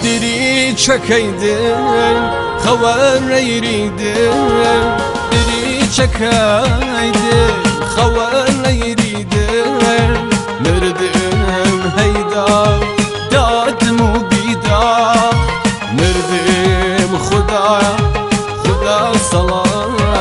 دری چکیدن خوار نیریدن دری چکیدن خوار نیریدن مردم هیدا دادم و بیدار مردم خدا صلوات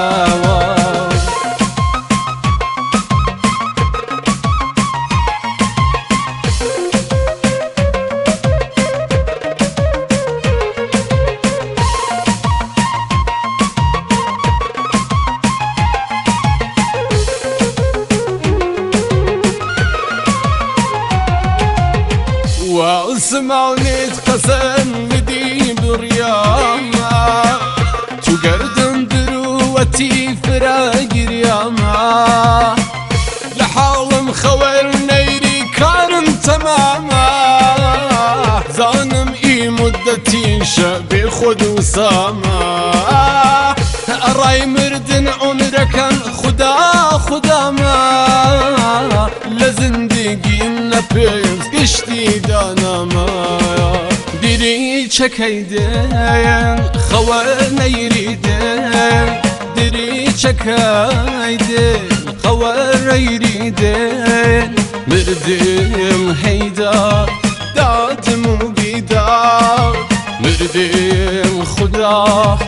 واسمعني قسم بدي برياما تقردن دروتي فراق رياما لحالم خوير نيري كارن تماما زانم اي مدتي شبي خد وساما اراي مردن عمرك خدا ما لزندگی نپیز گشتی دانما دری چکیدن خواه نیریدن دری چکیدن خواه نیریدن مردم هیدا دادم و بیدار مردم خدا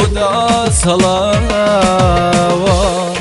صلوات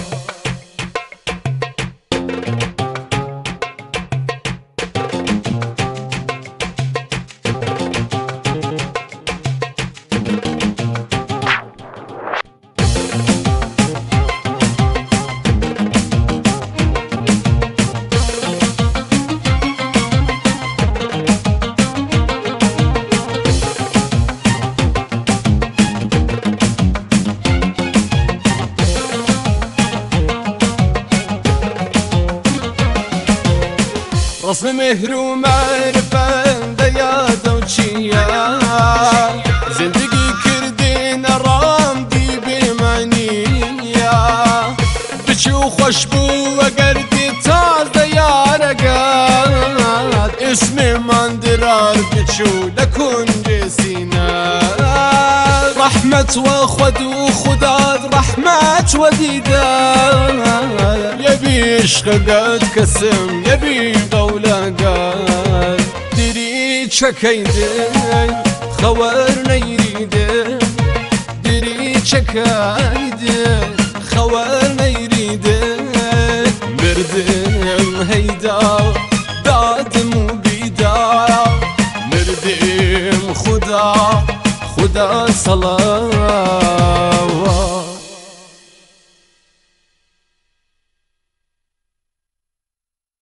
رسم مهر و معرفت دیاد و چیا زندگی کردین رام دی بمعنیا بچو خوش بو اگر دی تازه یارگاد اسم من درار بچو لکن رسینا رحمت و خود و خداد رحمت و دیدار يبي عشق قد كسم يبي قوله قد دري چکیدن خوار نیریدن دري چکیدن خوار نیریدن مردم هیدا دادم و بیدار مردم خدا صلوات